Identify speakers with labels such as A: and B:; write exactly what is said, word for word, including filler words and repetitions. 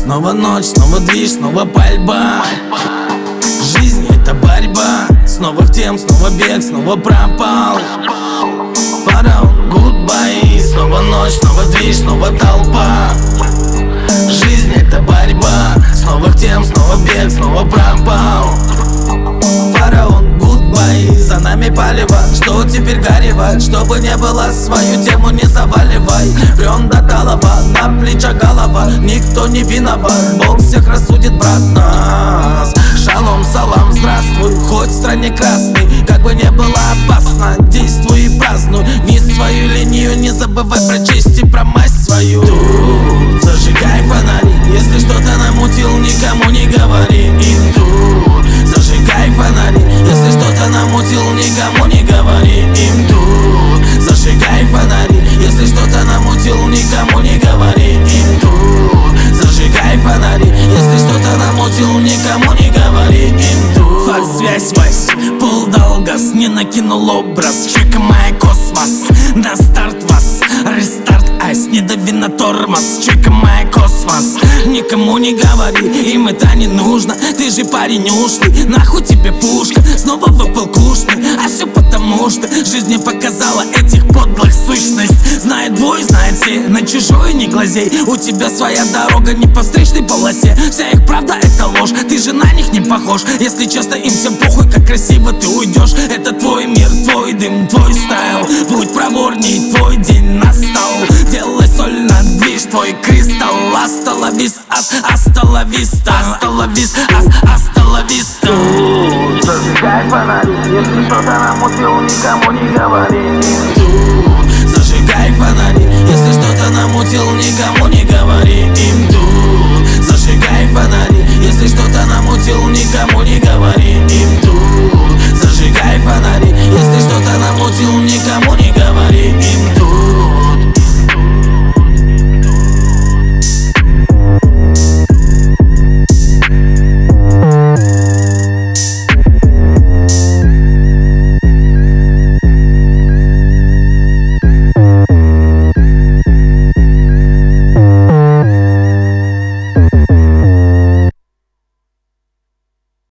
A: снова ночь, снова движ, снова пальба. Жизнь — это борьба, снова в тем, снова бег, снова пропал. Фараон, гудбай, снова ночь, снова движ, снова толпа. Жизнь — это борьба, снова в тем, снова бег, снова пропал. Фараон, гудбай, за нами палево, что теперь горевать? Чтобы не было, свою тему не заваливай. Прём до талого, на плечах голова, никто не виноват, Бог всех рассудит, брат, нас. Шалом, салам, здравствуй, хоть в стране красный, как бы не было опасно, действуй и празднуй. Вниз свою линию, не забывай про честь и про масть свою. Тут зажигай фонари, если что-то намутил, никому не говори. И тут зажигай фонари, если что-то намутил, никому не говори. Им тут зажигай фонари, если что-то намутил, никому не говори. Им тут зажигай фонари, если что-то намутил, никому не говори. Им тут факт, связь, вась, полдал газ, не накинул образ. Чека моя космос, на старт вас, рестарт, айс, не дави на тормоз. Чека моя космос, никому не говори, им это не нужно. Ты же парень ушлый, нахуй тебе пушка, снова выпал кушный. А все потому что жизнь мне показала этих подлых сущность. Знает бой, знает все, на чужой не глазей. У тебя своя дорога не по встречной полосе. Вся их правда это ложь, ты же на них не похож. Если честно, им всем похуй, как красиво ты уйдешь. Это твой мир, твой дым, твой стайл. Будь проворней, твой день настал. Делай соль на движ, твой кристалл. Аста ла вис, ас, аста ла виста, аста ла вис, ас, аста ла виста. Зажигай фонари, если что-то намутил, никому не говори. Тут зажигай фонари, если что-то намутил, никому не говори. Им тут